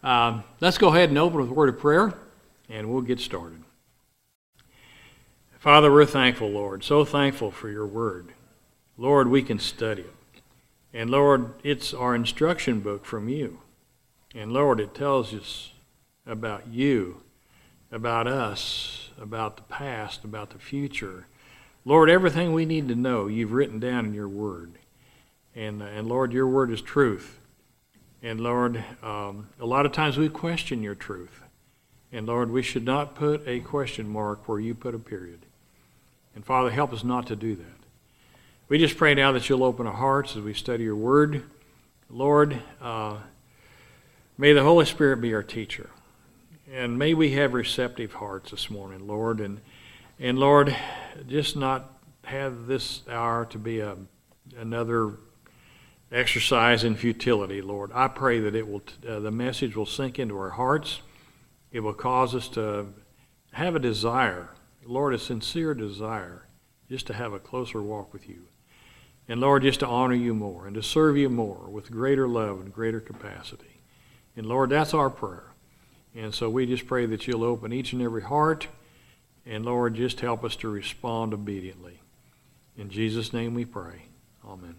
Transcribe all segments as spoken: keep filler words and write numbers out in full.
Um, let's go ahead and open with a word of prayer, and we'll get started. Father, we're thankful, Lord, so thankful for your word. Lord, we can study it. And Lord, it's our instruction book from you. And Lord, it tells us about you, about us, about the past, about the future. Lord, everything we need to know, you've written down in your word. And, and Lord, your word is truth. And Lord, um, a lot of times we question your truth. And Lord, we should not put a question mark where you put a period. And Father, help us not to do that. We just pray now that you'll open our hearts as we study your word. Lord, uh, may the Holy Spirit be our teacher. And may we have receptive hearts this morning, Lord. And, and Lord, just not have this hour to be a, another exercise in futility, Lord. I pray that it will, uh, the message will sink into our hearts. It will cause us to have a desire, Lord, a sincere desire, just to have a closer walk with you. And Lord, just to honor you more and to serve you more with greater love and greater capacity. And Lord, that's our prayer. And so we just pray that you'll open each and every heart. And Lord, just help us to respond obediently. In Jesus' name we pray. Amen.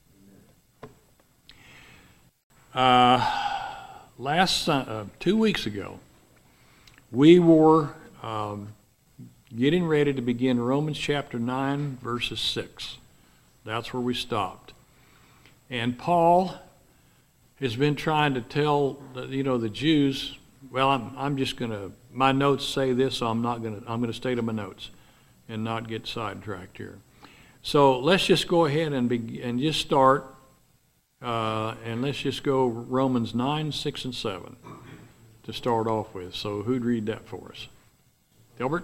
Uh, last uh, two weeks ago, we were um, getting ready to begin Romans chapter nine, verses six. That's where we stopped. And Paul has been trying to tell the, you know the Jews. Well, I'm I'm just going to. My notes say this, so I'm not going to. I'm going to stay to my notes, and not get sidetracked here. So let's just go ahead and be, and just start. Uh, and let's just go Romans nine, six, and seven to start off with. So who'd read that for us? Gilbert?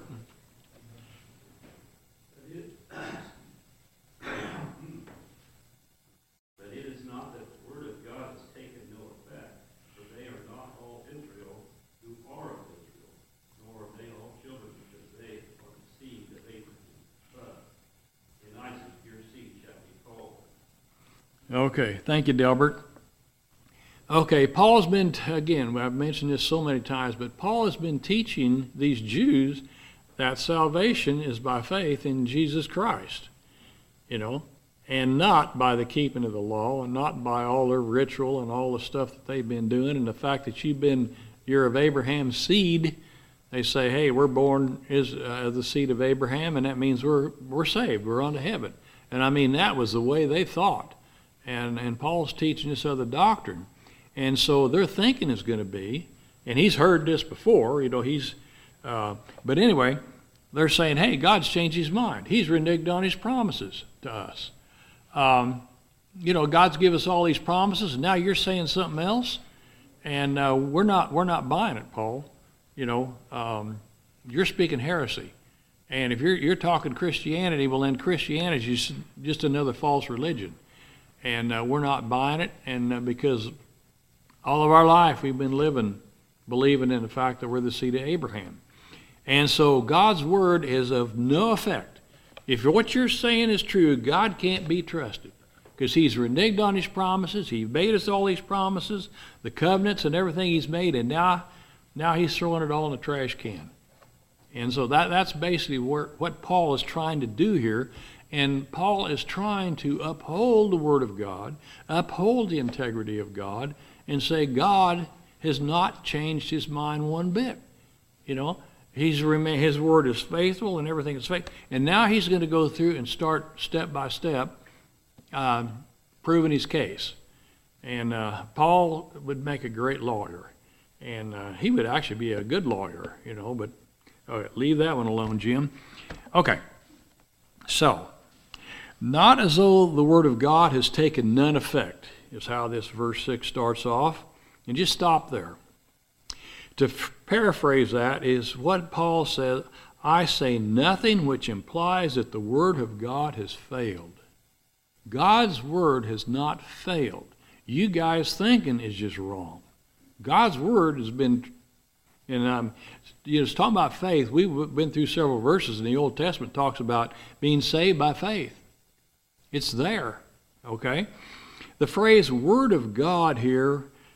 But it is not that the word of God has taken no effect, for they are not all Israel who are of Israel, nor are they all children, because they are the seed of Abraham. But in Isaac your seed shall be called. Okay, thank you, Delbert. Okay, Paul's been, again, I've mentioned this so many times, but Paul has been teaching these Jews that salvation is by faith in Jesus Christ, you know, and not by the keeping of the law, and not by all their ritual and all the stuff that they've been doing, and the fact that you've been, you're of Abraham's seed. They say, hey, we're born as uh, the seed of Abraham, and that means we're we're saved, we're on to heaven. And I mean, that was the way they thought. And and Paul's teaching this other doctrine. And so their thinking is going to be, and he's heard this before, you know, he's, uh, but anyway, they're saying, hey, God's changed his mind. He's reneged on his promises to us. Um, you know, God's given us all these promises, and now you're saying something else, and uh, we're not we're not buying it, Paul. You know, um, you're speaking heresy. And if you're you're talking Christianity, well, then Christianity is just, just another false religion. And uh, we're not buying it, and uh, because all of our life we've been living, believing in the fact that we're the seed of Abraham. And so God's word is of no effect. If what you're saying is true, God can't be trusted, because he's reneged on his promises. He made us all these promises, the covenants and everything he's made, and now, now he's throwing it all in the trash can. And so that, that's basically where, what Paul is trying to do here. And Paul is trying to uphold the Word of God, uphold the integrity of God, and say God has not changed his mind one bit. You know, he's remain, his Word is faithful and everything is faithful. And now he's going to go through and start step by step uh, proving his case. And uh, Paul would make a great lawyer. And uh, he would actually be a good lawyer, you know, but okay, leave that one alone, Jim. Okay, so, not as though the word of God has taken none effect, is how this verse six starts off. And just stop there. To f- paraphrase that is what Paul says, I say nothing which implies that the word of God has failed. God's word has not failed. You guys thinking is just wrong. God's word has been, and um, you know, it's talking about faith. We've been through several verses in the Old Testament talks about being saved by faith. It's there, okay? The phrase word of God here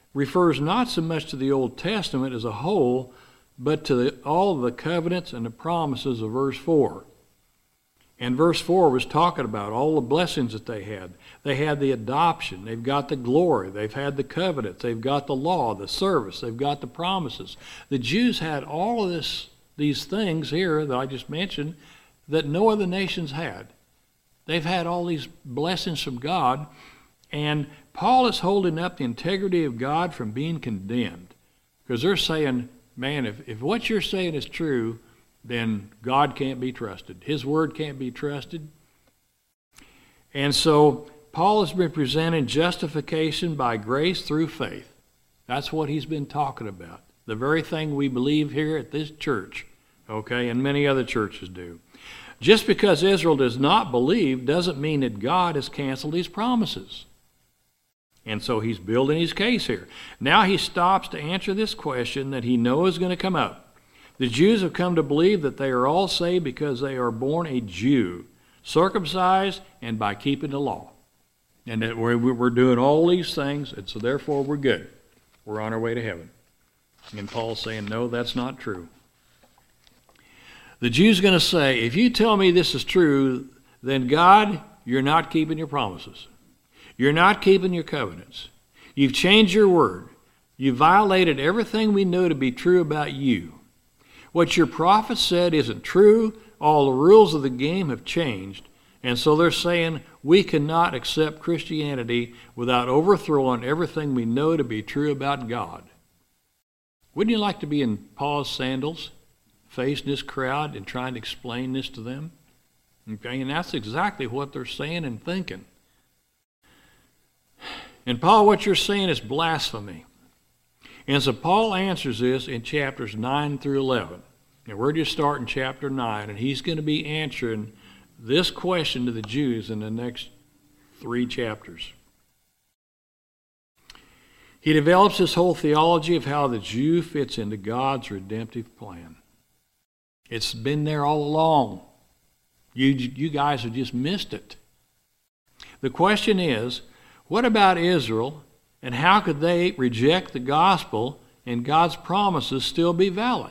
refers not so much to the Old Testament as a whole, but to the, all of the covenants and the promises of verse four. And verse four was talking about all the blessings that they had. They had the adoption. They've got the glory. They've had the covenants. They've got the law, the service. They've got the promises. The Jews had all of this, these things here that I just mentioned that no other nations had. They've had all these blessings from God. And Paul is holding up the integrity of God from being condemned. Because they're saying, man, if, if what you're saying is true, then God can't be trusted. His word can't be trusted. And so Paul has been presenting justification by grace through faith. That's what he's been talking about. The very thing we believe here at this church, okay, and many other churches do. Just because Israel does not believe doesn't mean that God has canceled his promises. And so he's building his case here. Now he stops to answer this question that he knows is going to come up. The Jews have come to believe that they are all saved because they are born a Jew, circumcised, and by keeping the law. And that we're, we're doing all these things, and so therefore we're good. We're on our way to heaven. And Paul's saying, no, that's not true. The Jew's going to say, if you tell me this is true, then God, you're not keeping your promises. You're not keeping your covenants. You've changed your word. You violated everything we know to be true about you. What your prophet said isn't true. All the rules of the game have changed. And so they're saying we cannot accept Christianity without overthrowing everything we know to be true about God. Wouldn't you like to be in Paul's sandals, facing this crowd and trying to explain this to them? Okay, and that's exactly what they're saying and thinking. And Paul, what you're saying is blasphemy. And so Paul answers this in chapters nine through eleven. And we're just starting chapter nine, and he's going to be answering this question to the Jews in the next three chapters. He develops this whole theology of how the Jew fits into God's redemptive plan. It's been there all along. You, you guys have just missed it. The question is, what about Israel? And how could they reject the gospel and God's promises still be valid?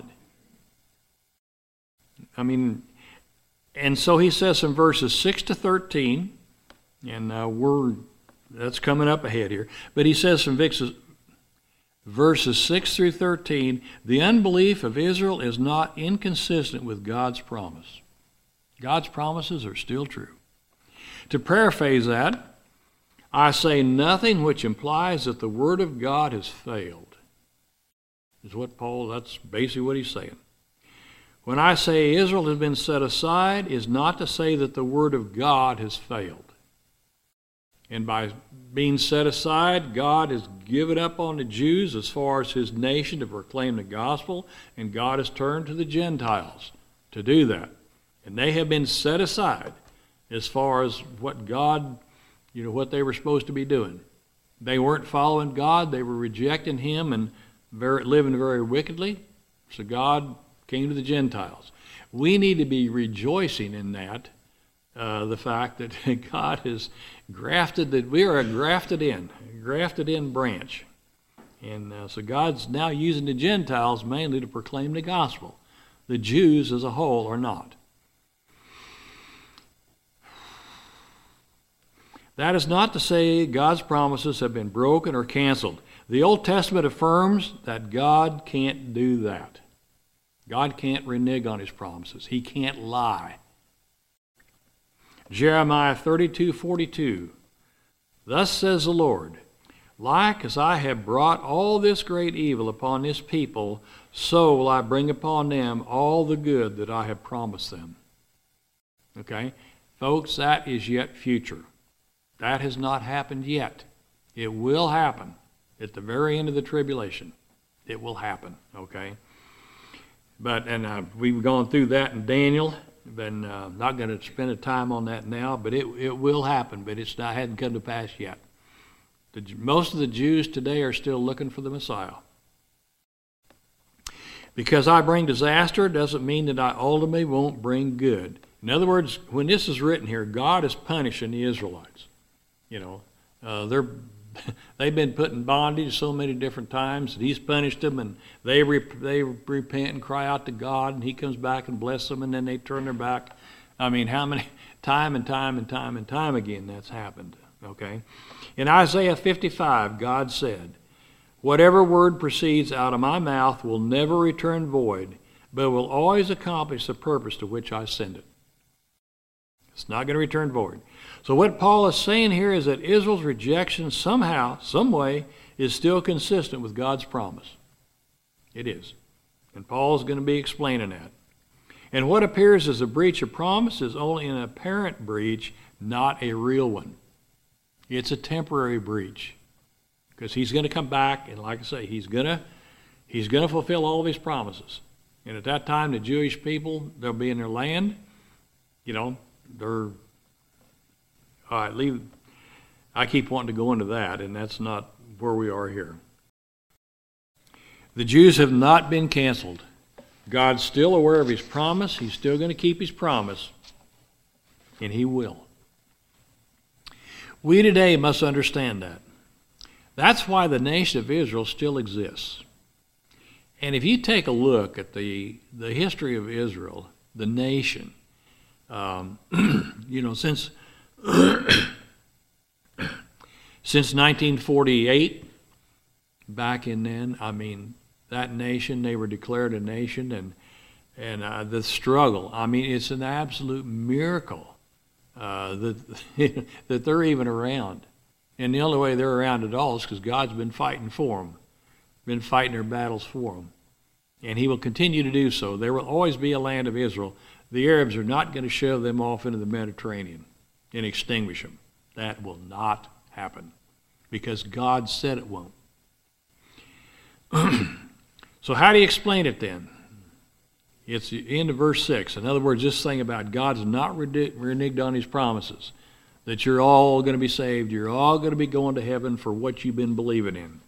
I mean, and so he says in verses six to thirteen, and uh, we're that's coming up ahead here, but he says from verses, verses six through thirteen, the unbelief of Israel is not inconsistent with God's promise. God's promises are still true. To paraphrase that, I say nothing which implies that the word of God has failed. Is what Paul, that's basically what he's saying. When I say Israel has been set aside, is not to say that the word of God has failed. And by being set aside, God has given up on the Jews as far as his nation to proclaim the gospel, and God has turned to the Gentiles to do that. And they have been set aside as far as what God, you know, what they were supposed to be doing. They weren't following God. They were rejecting him and very, living very wickedly. So God came to the Gentiles. We need to be rejoicing in that, uh, the fact that God has grafted, that we are a grafted in, a grafted in branch. And uh, so God's now using the Gentiles mainly to proclaim the gospel. The Jews as a whole are not. That is not to say God's promises have been broken or canceled. The Old Testament affirms that God can't do that. God can't renege on his promises. He can't lie. Jeremiah thirty-two forty-two. Thus says the Lord, like as I have brought all this great evil upon this people, so will I bring upon them all the good that I have promised them. Okay? Folks, that is yet future. That has not happened yet. It will happen at the very end of the tribulation. It will happen, okay? But, and uh, we've gone through that in Daniel. I'm uh, not going to spend a time on that now, but it, it will happen, but it's not, hadn't come to pass yet. The, most of the Jews today are still looking for the Messiah. Because I bring disaster doesn't mean that I ultimately won't bring good. In other words, when this is written here, God is punishing the Israelites. You know, uh, they're they've been put in bondage so many different times, and he's punished them, and they rep- they repent and cry out to God, and he comes back and blesses them, and then they turn their back. I mean, how many, time and time and time and time again that's happened, okay? In Isaiah fifty-five, God said, "Whatever word proceeds out of my mouth will never return void, but will always accomplish the purpose to which I send it." It's not going to return void. So what Paul is saying here is that Israel's rejection somehow, some way, is still consistent with God's promise. It is. And Paul's going to be explaining that. And what appears as a breach of promise is only an apparent breach, not a real one. It's a temporary breach. Because he's going to come back, and like I say, he's going to he's going to fulfill all of his promises. And at that time, the Jewish people, they'll be in their land. You know, they're... All right, leave. I keep wanting to go into that, and that's not where we are here. The Jews have not been canceled. God's still aware of his promise. He's still going to keep his promise, and he will. We today must understand that. That's why the nation of Israel still exists. And if you take a look at the, the history of Israel, the nation, um, you know, since... Since nineteen forty-eight, back in then, I mean, that nation, they were declared a nation, and and uh, the struggle, I mean, it's an absolute miracle uh, that, that they're even around. And the only way they're around at all is because God's been fighting for them, been fighting their battles for them. And he will continue to do so. There will always be a land of Israel. The Arabs are not going to shove them off into the Mediterranean and extinguish them. That will not happen because God said it won't. So how do you explain it then? It's the end of verse six. In other words, this thing about God's not reneged on his promises, that you're all going to be saved, you're all going to be going to heaven for what you've been believing in.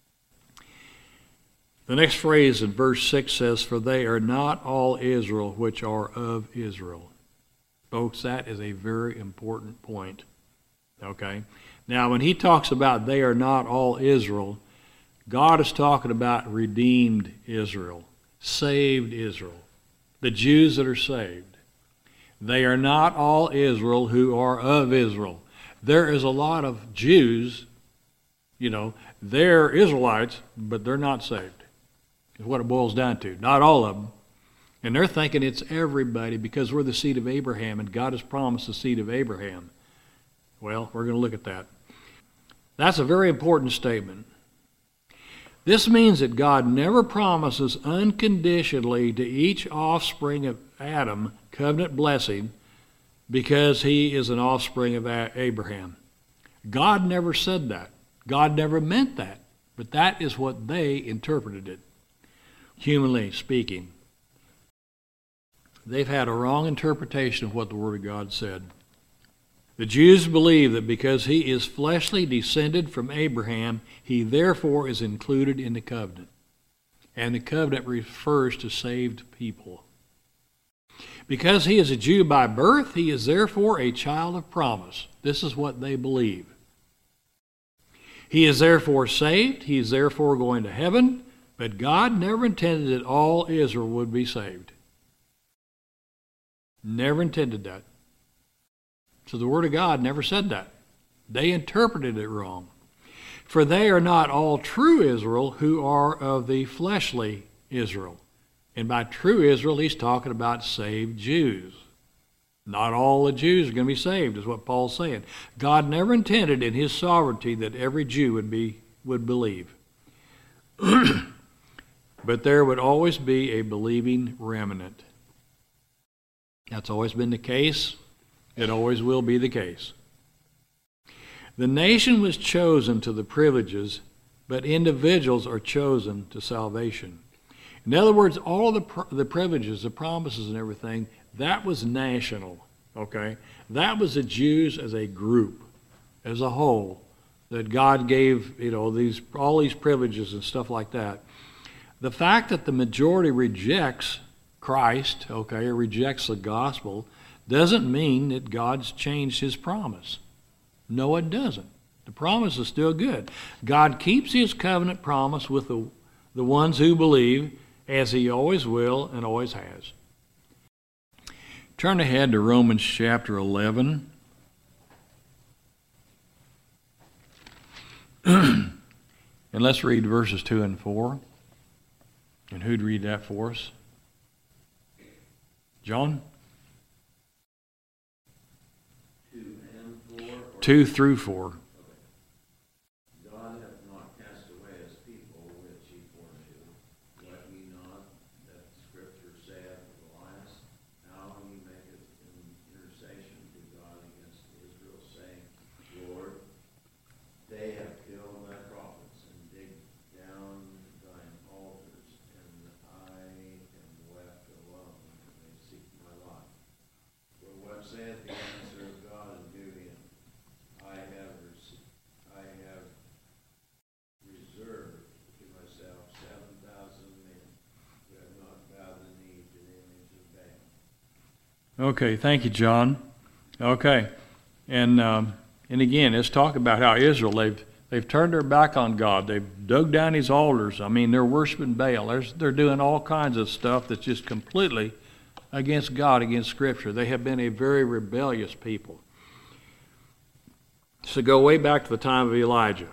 The next phrase in verse six says, "For they are not all Israel which are of Israel." Folks, that is a very important point. Okay? Now, when he talks about they are not all Israel, God is talking about redeemed Israel, saved Israel, the Jews that are saved. They are not all Israel who are of Israel. There is a lot of Jews, you know, they're Israelites, but they're not saved. Is what it boils down to. Not all of them. And they're thinking it's everybody because we're the seed of Abraham and God has promised the seed of Abraham. Well, we're going to look at that. That's a very important statement. This means that God never promises unconditionally to each offspring of Adam covenant blessing because he is an offspring of Abraham. God never said that. God never meant that. But that is what they interpreted it, humanly speaking. They've had a wrong interpretation of what the Word of God said. The Jews believe that because he is fleshly descended from Abraham, he therefore is included in the covenant. And the covenant refers to saved people. Because he is a Jew by birth, he is therefore a child of promise. This is what they believe. He is therefore saved. He is therefore going to heaven. But God never intended that all Israel would be saved. Never intended that. So the Word of God never said that. They interpreted it wrong. For they are not all true Israel who are of the fleshly Israel. And by true Israel, he's talking about saved Jews. Not all the Jews are going to be saved, is what Paul's saying. God never intended in his sovereignty that every Jew would be would believe. But there would always be a believing remnant. That's always been the case. It always will be the case. The nation was chosen to the privileges, but individuals are chosen to salvation. In other words, all the the privileges, the promises and everything, that was national, okay? That was the Jews as a group, as a whole, that God gave, you know, these all these privileges and stuff like that. The fact that the majority rejects Christ, okay, or rejects the gospel, doesn't mean that God's changed his promise. No, it doesn't. The promise is still good. God keeps his covenant promise with the, the ones who believe, as he always will and always has. Turn ahead to Romans chapter eleven. And let's read verses two and four. And who'd read that for us? John? Two and four? Two through four. God hath not cast away his people which he foreknew. Let ye not that Scripture saith of the last, now he maketh an intercession to God against Israel, saying, Lord, they have killed thy prophets and digged down thine altars, and I am left alone, and they seek my life. For what saith the answer of God unto him? I have received, I have reserved to myself seven thousand men who have not bowed the knee to the image of Baal. Okay, thank you, John. Okay, and um, and again, let's talk about how Israel, they've they've turned their back on God. They've dug down his altars. I mean, they're worshiping Baal. They're, they're doing all kinds of stuff that's just completely against God, against Scripture. They have been a very rebellious people. So go way back to the time of Elijah.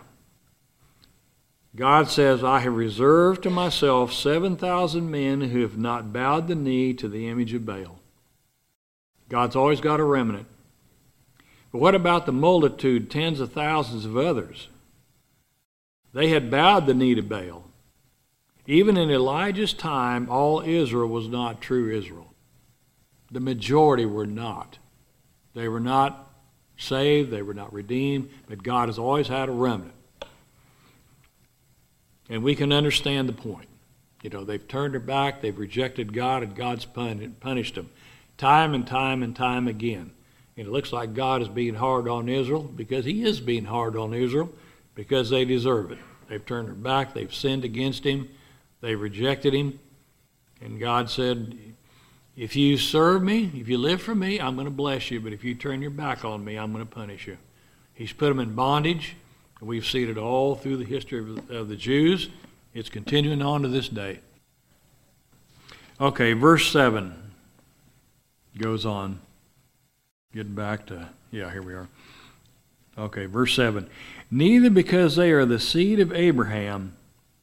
God says, I have reserved to myself seven thousand men who have not bowed the knee to the image of Baal. God's always got a remnant. But what about the multitude, tens of thousands of others? They had bowed the knee to Baal. Even in Elijah's time, all Israel was not true Israel. The majority were not. They were not saved, they were not redeemed, but God has always had a remnant. And we can understand the point. You know, they've turned their back, they've rejected God, and God's punished them time and time and time again. And it looks like God is being hard on Israel because he is being hard on Israel because they deserve it. They've turned their back, they've sinned against him, they've rejected him. And God said, if you serve me, if you live for me, I'm going to bless you. But if you turn your back on me, I'm going to punish you. He's put them in bondage. We've seen it all through the history of, of the Jews. It's continuing on to this day. Okay, verse seven goes on. Get back to, yeah, here we are. Okay, verse seven. Neither because they are the seed of Abraham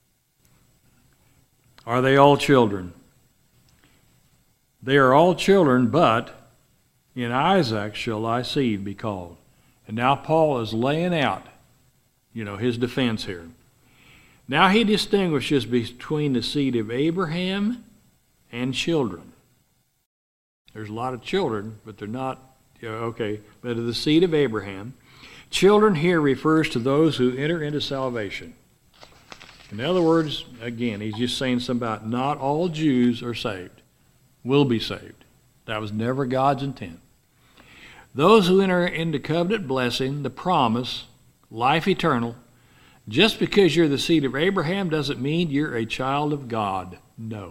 are they all children. They are all children, but in Isaac shall thy seed be called. And now Paul is laying out, you know, his defense here. Now he distinguishes between the seed of Abraham and children. There's a lot of children, but they're not, yeah, okay, but of the seed of Abraham. Children here refers to those who enter into salvation. In other words, again, he's just saying something about not all Jews are saved, will be saved. That was never God's intent. Those who enter into covenant blessing, the promise, life eternal, just because you're the seed of Abraham doesn't mean you're a child of God. No.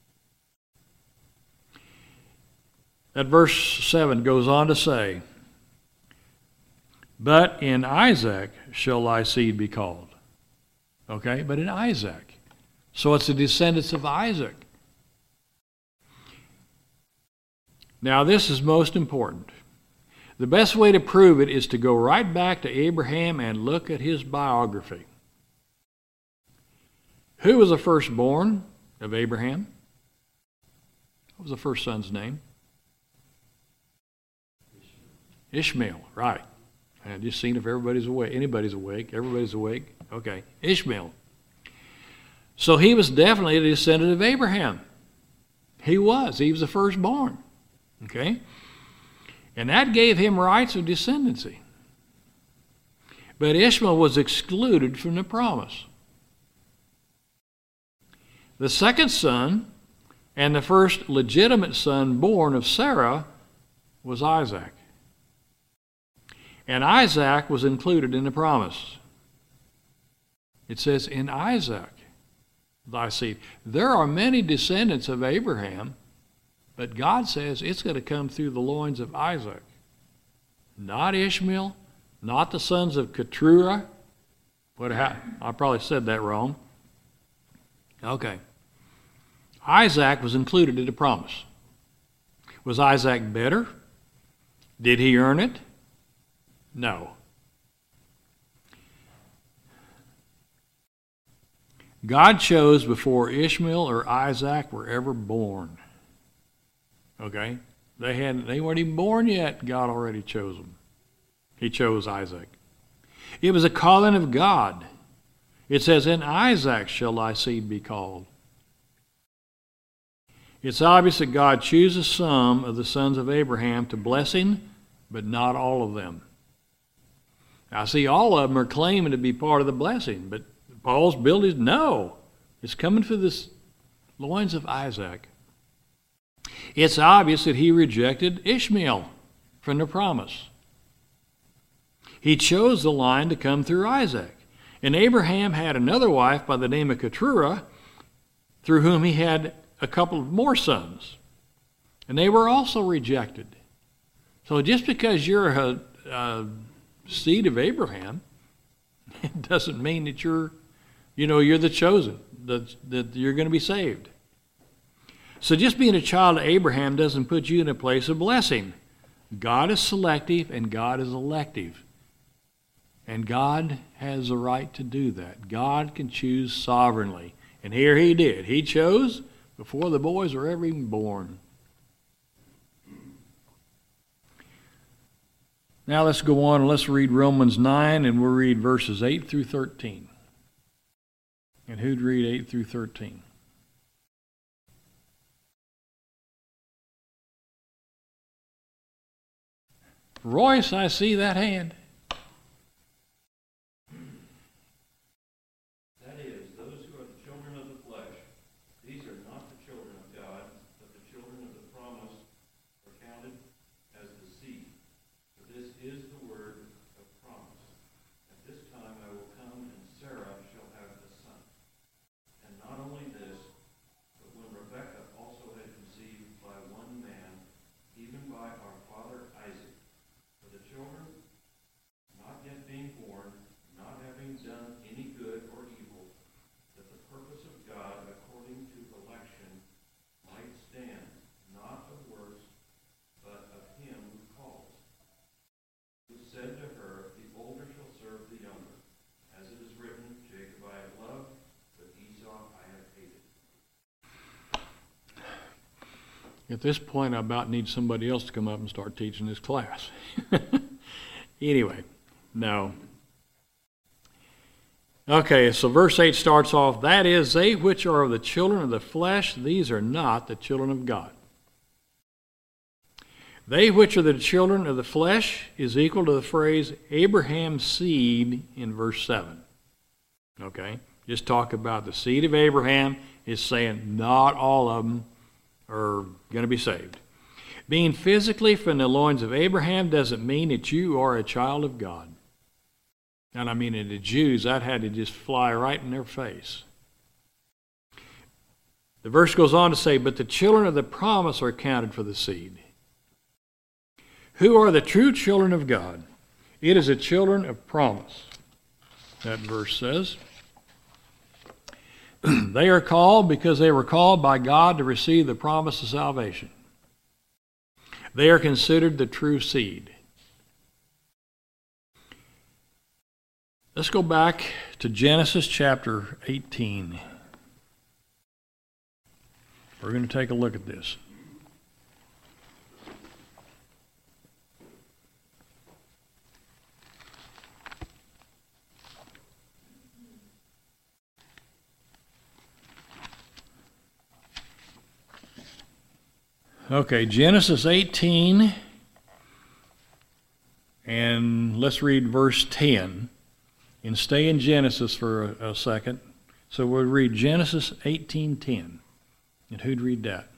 That verse seven goes on to say, but in Isaac shall thy seed be called. Okay, but in Isaac. So it's the descendants of Isaac. Now this is most important. The best way to prove it is to go right back to Abraham and look at his biography. Who was the firstborn of Abraham? What was the first son's name? Ishmael, right. I just seen if everybody's awake. Anybody's awake. Everybody's awake. Okay, Ishmael. So he was definitely a descendant of Abraham. He was. He was the firstborn. Okay? And that gave him rights of descendancy. But Ishmael was excluded from the promise. The second son and the first legitimate son born of Sarah was Isaac. And Isaac was included in the promise. It says, in Isaac, thy seed. There are many descendants of Abraham, but God says it's going to come through the loins of Isaac. Not Ishmael, not the sons of Keturah. What ha- I probably said that wrong. Okay. Isaac was included in the promise. Was Isaac better? Did he earn it? No. God chose before Ishmael or Isaac were ever born. Okay? They hadn't they weren't even born yet. God already chose them. He chose Isaac. It was a calling of God. It says, "In Isaac shall thy seed be called." It's obvious that God chooses some of the sons of Abraham to blessing, but not all of them. I see all of them are claiming to be part of the blessing, but Paul's build is no. It's coming through the loins of Isaac. It's obvious that he rejected Ishmael from the promise. He chose the line to come through Isaac. And Abraham had another wife by the name of Keturah, through whom he had a couple of more sons. And they were also rejected. So just because you're a, a seed of Abraham, it doesn't mean that you're, you know, you're the chosen, that, that you're going to be saved. So just being a child of Abraham doesn't put you in a place of blessing. God is selective and God is elective. And God has the right to do that. God can choose sovereignly. And here he did. He chose before the boys were ever even born. Now let's go on and let's read Romans nine, and we'll read verses eight through thirteen. And who'd read eight through thirteen? Royce, I see that hand. That is, those who are the children of the flesh, these are not the children of God, but the children of the promise are counted as the seed. For this is the word of promise. At this time I will come, and Sarah shall have a son. And not only this, but when Rebekah also had conceived by one man, even by our father Isaac, for the children not yet being born, not having done any good or evil, that the purpose of God according to election might stand, not of works, but of him who calls, who said to her, the older shall serve the younger. As it is written, Jacob I have loved, but Esau I have hated. At this point, I about need somebody else to come up and start teaching this class. Anyway, no. Okay, so verse eight starts off, that is, they which are of the children of the flesh, these are not the children of God. They which are the children of the flesh is equal to the phrase Abraham's seed in verse seven. Okay, just talk about the seed of Abraham is saying not all of them are going to be saved. Being physically from the loins of Abraham doesn't mean that you are a child of God. And I mean, in the Jews, that had to just fly right in their face. The verse goes on to say, but the children of the promise are counted for the seed. Who are the true children of God? It is the children of promise. That verse says. They are called because they were called by God to receive the promise of salvation. They are considered the true seed. Let's go back to Genesis chapter eighteen. We're going to take a look at this. Okay, Genesis eighteen, and let's read verse ten, and stay in Genesis for a, a second. So we'll read Genesis eighteen ten, and who'd read that?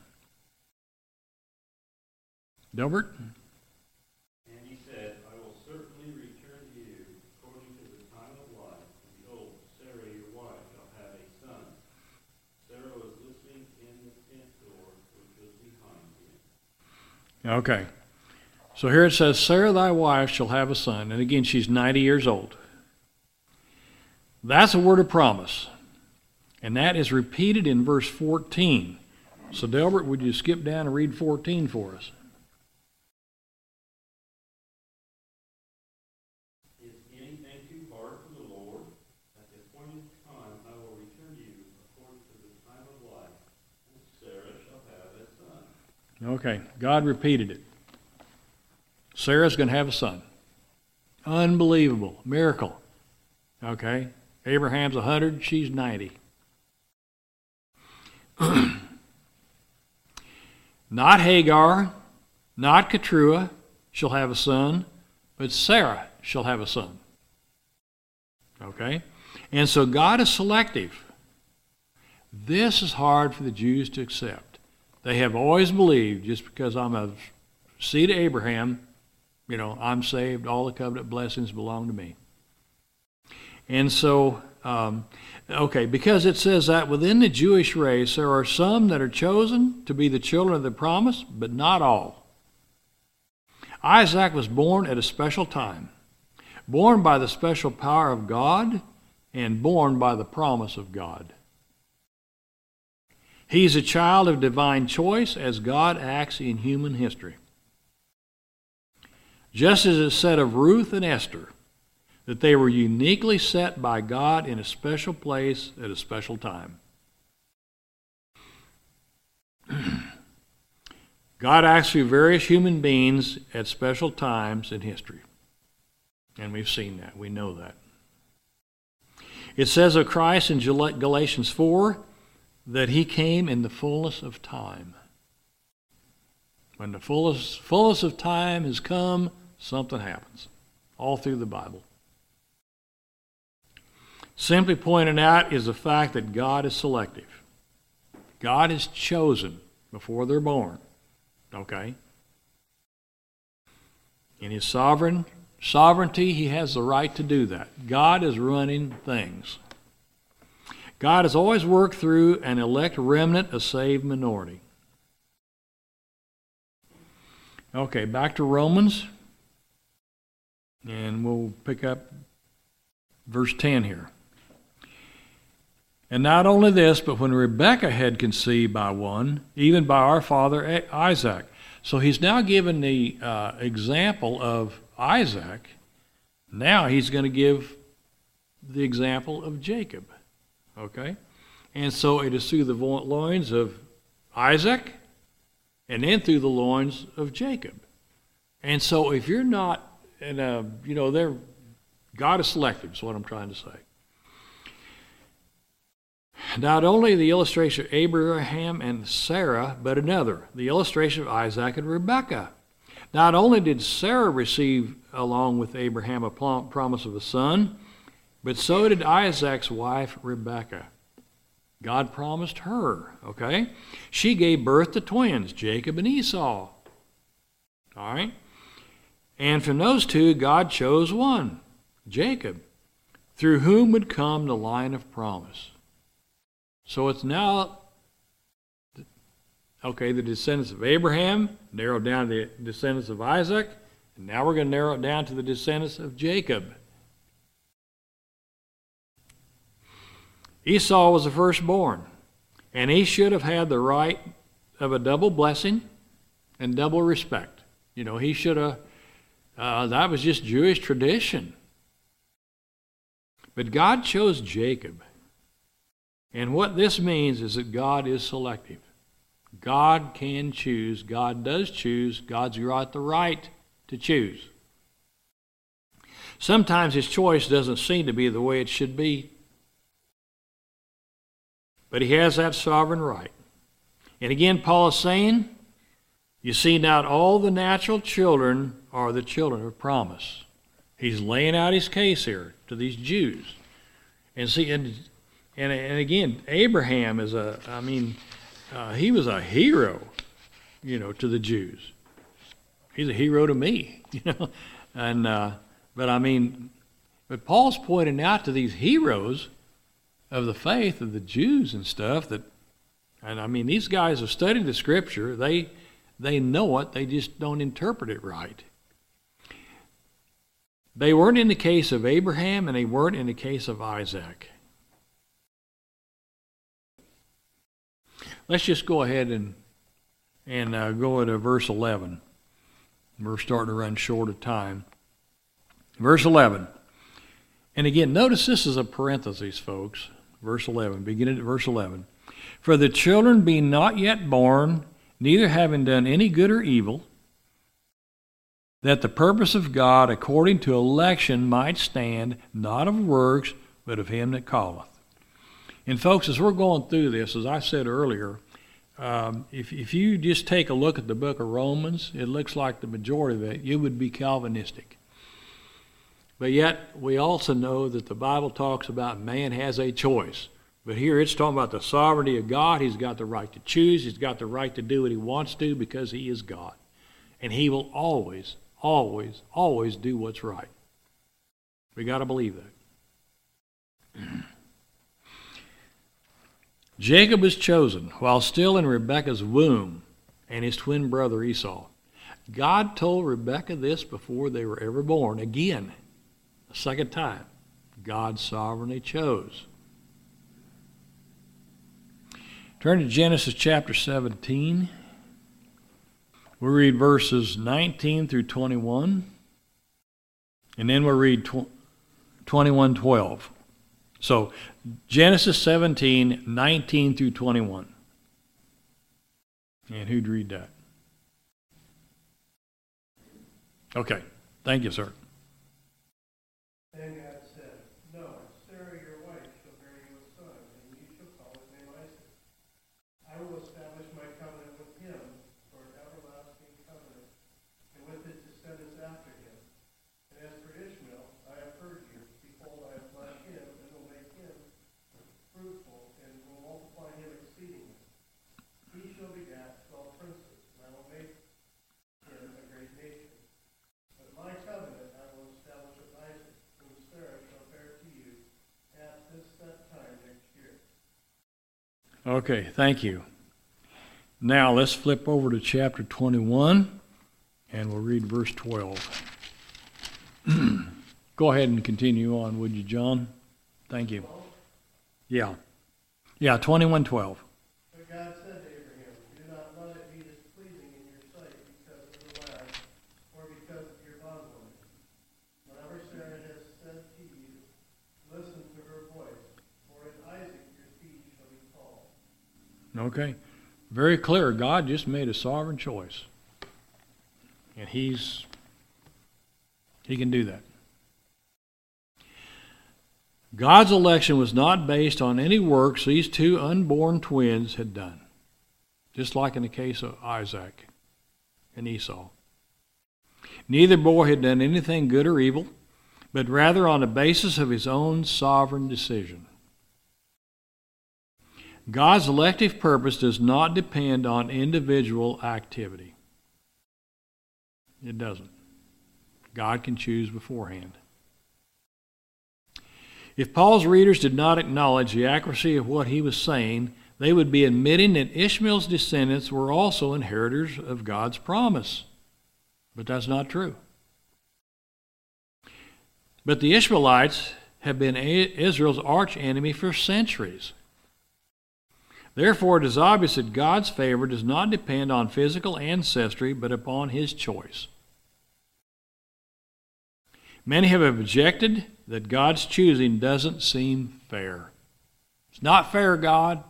Delbert? And he said, I will certainly return to you according to the time of life, and behold, Sarah your wife shall have a son. Sarah was listening in the tent door, which was behind him. Okay. So here it says, Sarah thy wife shall have a son. And again, she's ninety years old. That's a word of promise. And that is repeated in verse fourteen. So Delbert, would you skip down and read fourteen for us? Is anything too hard for the Lord? At the appointed time I will return you according to the time of life, and Sarah shall have a son. Okay, God repeated it. Sarah's going to have a son. Unbelievable. Miracle. Okay, Abraham's one hundred, she's ninety. Not Hagar, not Keturah shall have a son, but Sarah shall have a son. Okay? And so God is selective. This is hard for the Jews to accept. They have always believed just because I'm a seed of Abraham, you know, I'm saved, all the covenant blessings belong to me. And so, um, okay, because it says that within the Jewish race there are some that are chosen to be the children of the promise, but not all. Isaac was born at a special time, born by the special power of God, and born by the promise of God. He's a child of divine choice as God acts in human history. Just as it said of Ruth and Esther, that they were uniquely set by God in a special place at a special time. God acts through various human beings at special times in history. And we've seen that. We know that. It says of Christ in Galatians four that he came in the fullness of time. When the fullness, fullness of time has come, something happens. All through the Bible. Simply pointed out is the fact that God is selective. God is chosen before they're born. Okay? In his sovereign sovereignty, he has the right to do that. God is running things. God has always worked through an elect remnant, a saved minority. Okay, back to Romans. And we'll pick up verse ten here. And not only this, but when Rebekah had conceived by one, even by our father Isaac. So he's now given the uh, example of Isaac. Now he's going to give the example of Jacob. Okay? And so it is through the loins of Isaac and then through the loins of Jacob. And so if you're not, in a, you know, they're, God is selective is what I'm trying to say. Not only the illustration of Abraham and Sarah, but another, the illustration of Isaac and Rebekah. Not only did Sarah receive, along with Abraham, a promise of a son, but so did Isaac's wife, Rebekah. God promised her, okay? She gave birth to twins, Jacob and Esau. All right? And from those two, God chose one, Jacob, through whom would come the line of promise. So it's now, okay, the descendants of Abraham, narrowed down to the descendants of Isaac, and now we're going to narrow it down to the descendants of Jacob. Esau was the firstborn, and he should have had the right of a double blessing and double respect. You know, he should have, uh, that was just Jewish tradition. But God chose Jacob. And what this means is that God is selective. God can choose. God does choose. God's got the right to choose. Sometimes his choice doesn't seem to be the way it should be. But he has that sovereign right. And again, Paul is saying, you see, not all the natural children are the children of promise. He's laying out his case here to these Jews. And see, and And, and again, Abraham is a, I mean, uh, he was a hero, you know, to the Jews. He's a hero to me, you know. And, uh, but I mean, but Paul's pointing out to these heroes of the faith of the Jews and stuff that, and I mean, these guys have studied the Scripture. They, they know it. They just don't interpret it right. They weren't in the case of Abraham, and they weren't in the case of Isaac. Let's just go ahead and, and uh, go to verse eleven. We're starting to run short of time. Verse eleven. And again, notice this is a parenthesis, folks. Verse eleven, beginning at verse eleven. For the children being not yet born, neither having done any good or evil, that the purpose of God according to election might stand, not of works, but of him that calleth. And folks, as we're going through this, as I said earlier, um, if, if you just take a look at the book of Romans, it looks like the majority of it, you would be Calvinistic. But yet, we also know that the Bible talks about man has a choice. But here it's talking about the sovereignty of God. He's got the right to choose. He's got the right to do what he wants to because he is God. And he will always, always, always do what's right. We got to believe that. Jacob was chosen while still in Rebekah's womb and his twin brother Esau. God told Rebekah this before they were ever born. Again, a second time, God sovereignly chose. Turn to Genesis chapter seventeen. We'll read verses nineteen through twenty-one. And then we'll read twenty-one twelve. So, Genesis seventeen, nineteen through twenty-one. And who'd read that? Okay. Thank you, sir. Then God said, No, Sarah your wife shall bear you a son, and you shall call his name Isaac. I will establish my covenant with him for an everlasting covenant, and with his descendants after him. And as for Ishmael, I have heard you. Behold, I have blessed him, and will make him fruitful, and will multiply him exceedingly. He shall begat twelve princes, and I will make him a great nation. But my covenant I will establish with Isaac, whom Sarah shall bear to you at this set time next year. Okay, thank you. Now let's flip over to chapter twenty-one, and we'll read verse twelve. Go ahead and continue on, would you, John? Thank you. Yeah. Yeah, twenty-one twelve. But God said to Abraham, Do not let it be displeasing in your sight because of the lad, or because of your bondwoman. Whatever Sarah has said to you, listen to her voice, for in Isaac your seed shall be called. Okay. Very clear. God just made a sovereign choice. And he's, he can do that. God's election was not based on any works these two unborn twins had done, just like in the case of Isaac and Esau. Neither boy had done anything good or evil, but rather on the basis of his own sovereign decision. God's elective purpose does not depend on individual activity. It doesn't. God can choose beforehand. If Paul's readers did not acknowledge the accuracy of what he was saying, they would be admitting that Ishmael's descendants were also inheritors of God's promise. But that's not true. But the Ishmaelites have been Israel's arch enemy for centuries. Therefore, it is obvious that God's favor does not depend on physical ancestry, but upon his choice. Many have objected that God's choosing doesn't seem fair. It's not fair, God.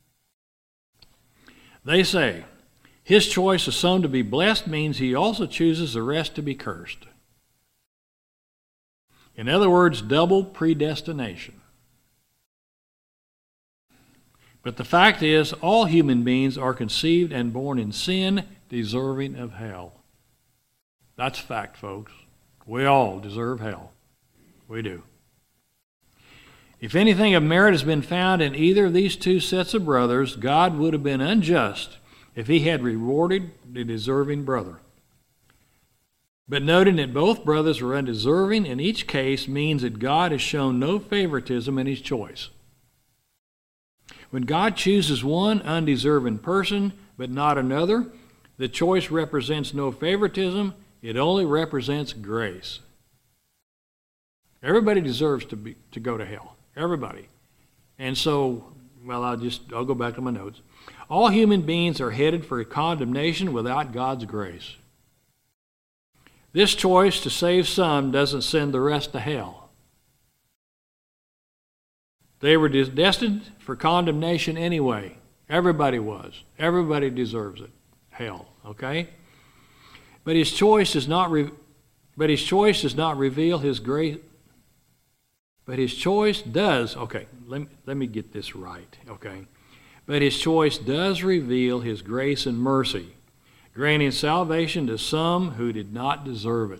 They say, his choice of some to be blessed means he also chooses the rest to be cursed. In other words, double predestination. But the fact is, all human beings are conceived and born in sin, deserving of hell. That's fact, folks. We all deserve hell. We do. If anything of merit has been found in either of these two sets of brothers, God would have been unjust if he had rewarded the deserving brother. But noting that both brothers were undeserving in each case means that God has shown no favoritism in his choice. When God chooses one undeserving person but not another, the choice represents no favoritism, it only represents grace. Everybody deserves to be to go to hell. Everybody. And so, well, I'll just, I'll go back to my notes. All human beings are headed for condemnation without God's grace. This choice to save some doesn't send the rest to hell. They were destined for condemnation anyway. Everybody was. Everybody deserves it. Hell, okay? But his choice does not re- but his choice does not reveal his grace. But his choice does, okay, let me, let me get this right, okay? But his choice does reveal his grace and mercy, granting salvation to some who did not deserve it.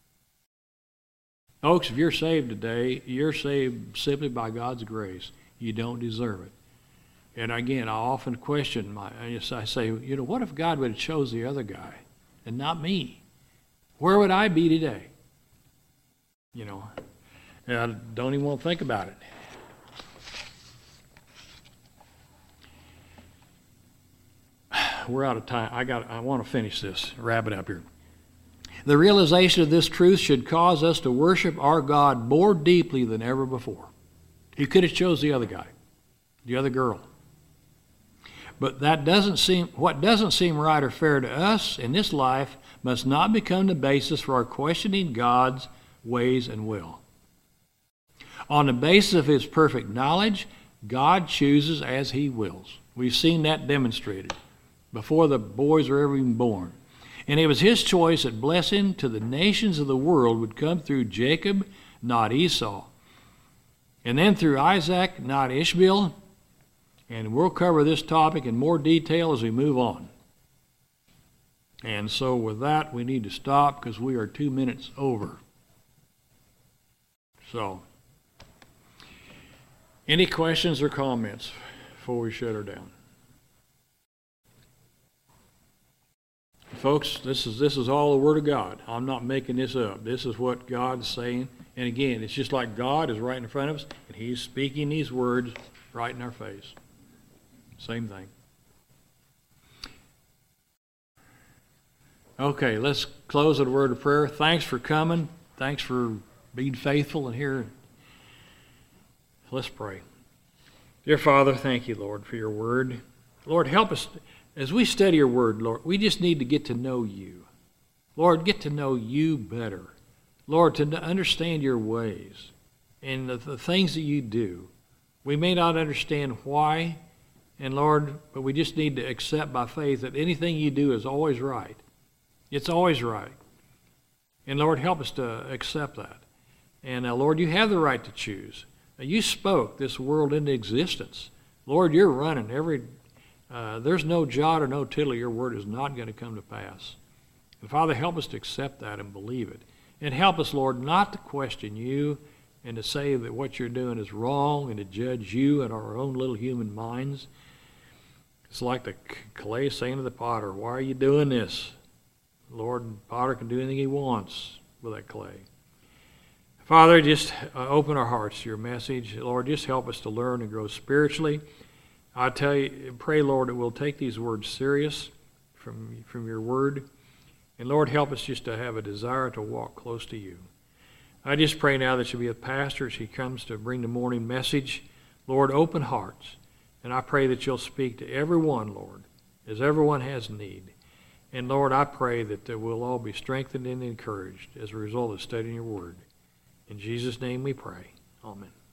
Folks, if you're saved today, you're saved simply by God's grace. You don't deserve it. And again, I often question my, I say, you know, what if God would have chose the other guy and not me? Where would I be today? You know, and I don't even want to think about it. We're out of time. I got. I want to finish this, wrap it up here. The realization of this truth should cause us to worship our God more deeply than ever before. He could have chose the other guy, the other girl. But that doesn't seem, what doesn't seem right or fair to us in this life must not become the basis for our questioning God's ways and will. On the basis of his perfect knowledge, God chooses as he wills. We've seen that demonstrated before the boys were ever even born. And it was his choice that blessing to the nations of the world would come through Jacob, not Esau. And then through Isaac, not Ishmael. And we'll cover this topic in more detail as we move on. And so with that, we need to stop because we are two minutes over. So, any questions or comments before we shut her down? Folks, this is this is all the Word of God. I'm not making this up. This is what God's saying. And again, it's just like God is right in front of us, and he's speaking these words right in our face. Same thing. Okay, let's close with a word of prayer. Thanks for coming. Thanks for being faithful and here. Let's pray. Dear Father, thank you, Lord, for your word. Lord, help us as we study your word, Lord. We just need to get to know you. Lord, get to know you better. Lord, to understand your ways and the, the things that you do. We may not understand why, and Lord, but we just need to accept by faith that anything you do is always right. It's always right. And Lord, help us to accept that. And uh, Lord, you have the right to choose. Now, you spoke this world into existence. Lord, you're running every, uh, there's no jot or no tittle of your word is not going to come to pass. And Father, help us to accept that and believe it. And help us, Lord, not to question you and to say that what you're doing is wrong and to judge you in our own little human minds. It's like the clay saying to the potter, why are you doing this? Lord, the potter can do anything he wants with that clay. Father, just uh, open our hearts to your message. Lord, just help us to learn and grow spiritually. I tell you, pray, Lord, that we'll take these words serious from, from your word. And Lord, help us just to have a desire to walk close to you. I just pray now that you'll be with Pastor as he comes to bring the morning message. Lord, open hearts. And I pray that you'll speak to everyone, Lord, as everyone has need. And Lord, I pray that we'll all be strengthened and encouraged as a result of studying your word. In Jesus' name we pray. Amen.